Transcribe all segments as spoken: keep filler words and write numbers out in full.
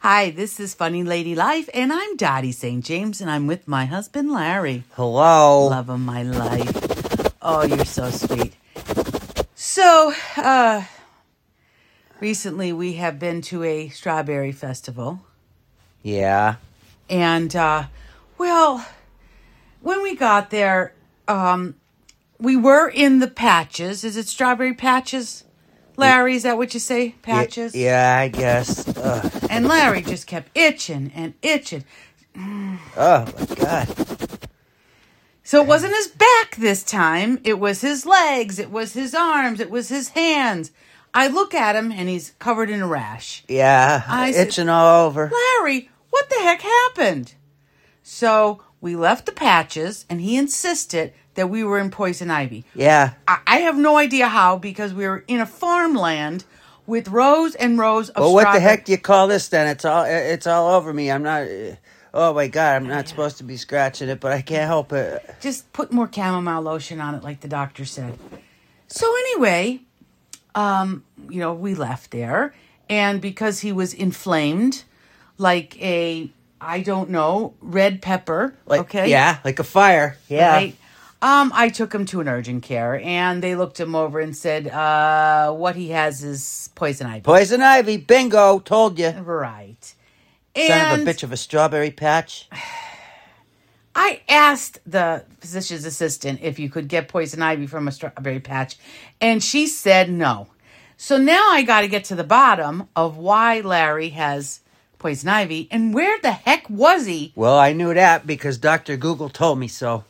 Hi, this is Funny Lady Life, and I'm Dottie Saint James, and I'm with my husband, Larry. Hello. Love of my life. Oh, you're so sweet. So, uh, recently we have been to a strawberry festival. Yeah. And, uh, well, when we got there, um, we were in the patches. Is it strawberry patches? Larry, is that what you say? Patches? Y- yeah, I guess. Ugh. And Larry just kept itching and itching. Oh, my God. So it wasn't his back this time. It was his legs. It was his arms. It was his hands. I look at him, and he's covered in a rash. Yeah, I itching said, all over. Larry, what the heck happened? So we left the patches, and he insisted that we were in poison ivy. Yeah. I, I have no idea how, because we were in a farmland with rows and rows of Well, what strawberry- the heck do you call this then? It's all it's all over me. I'm not... Oh, my God, I'm not supposed to be scratching it, but I can't help it. Just put more chamomile lotion on it, like the doctor said. So anyway, um, you know, we left there. And because he was inflamed, like a, I don't know, red pepper, Like, okay? Yeah, like a fire. Yeah. Right? Um, I took him to an urgent care, and they looked him over and said, uh, what he has is poison ivy. Poison ivy, bingo, told you. Right. Son And of a bitch of a strawberry patch. I asked the physician's assistant if you could get poison ivy from a strawberry patch, and she said no. So now I got to get to the bottom of why Larry has poison ivy, and where the heck was he? Well, I knew that because Doctor Google told me so.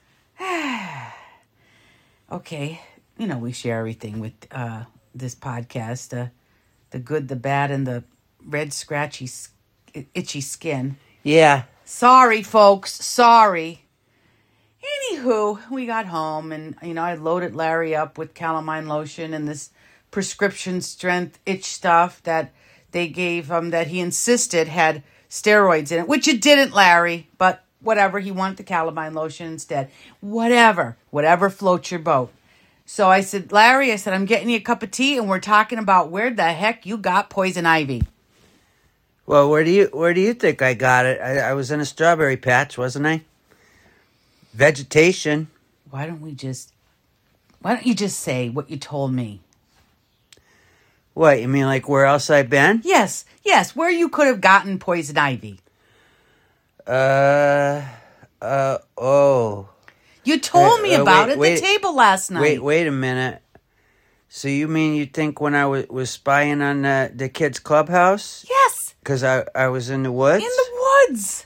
Okay, you know, we share everything with uh, this podcast, uh, the good, the bad, and the red, scratchy, itchy skin. Yeah. Sorry, folks. Sorry. Anywho, we got home, and, you know, I loaded Larry up with calamine lotion and this prescription strength itch stuff that they gave him that he insisted had steroids in it, which it didn't, Larry, but whatever. He wanted the calamine lotion instead. Whatever. Whatever floats your boat. So I said, Larry, I said, I'm getting you a cup of tea, and we're talking about where the heck you got poison ivy. Well, where do you where do you think I got it? I, I was in a strawberry patch, wasn't I? Vegetation. Why don't we just, why don't you just say what you told me? What, you mean like where else I've been? Yes, yes, where you could have gotten poison ivy. Uh, uh, oh. You told Uh, me uh, about wait, it wait, at the table last night. Wait, wait a minute. So you mean you think when I was, was spying on the, the kids' clubhouse? Yes, Because I, I was in the woods? in the woods.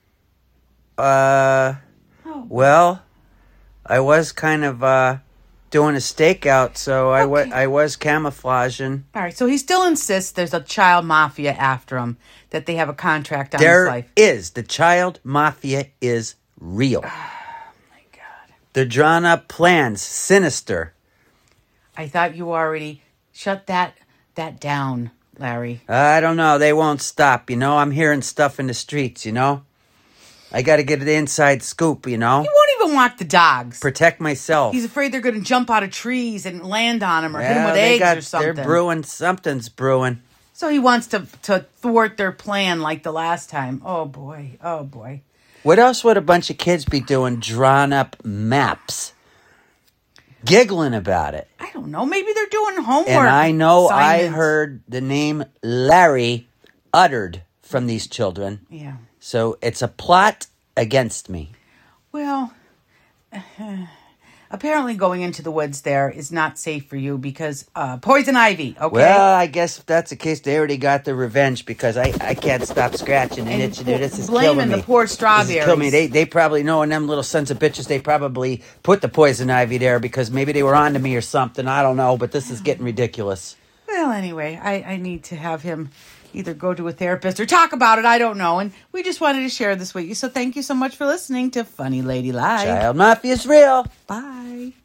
Uh, Oh. well, I was kind of, uh, doing a stakeout, so I, wa- Okay. I was camouflaging. All right, so he still insists there's a child mafia after him, that they have a contract on his There life. is. The child mafia is real. Oh, my God. They're drawn up plans, sinister. I thought you already shut that that down, Larry. I don't know. They won't stop, you know. I'm hearing stuff in the streets, you know. I got to get the inside scoop, you know. He won't even walk the dogs. Protect myself. He's afraid they're going to jump out of trees and land on him or hit him Yeah, with they eggs got- or something. They're brewing. Something's brewing. So he wants to to thwart their plan like the last time. Oh, boy. Oh, boy. What else would a bunch of kids be doing? Drawn up maps. Giggling about it. I don't know. Maybe they're doing homework. And I know I assignments. heard the name Larry uttered from these children. Yeah. So it's a plot against me. Well, apparently going into the woods there is not safe for you because uh, poison ivy, okay? Well, I guess if that's the case, they already got their revenge because I, I can't stop scratching and, And itching. Dude, this is blaming killing me. the poor This is strawberries. killing me. They, they probably know, and them little sons of bitches, they probably put the poison ivy there because maybe they were on to me or something. I don't know, but this is getting ridiculous. Well, anyway, I, I need to have him either go to a therapist or talk about it. I don't know. And we just wanted to share this with you. So thank you so much for listening to Funny Lady Live. Child Mafia's real. Bye.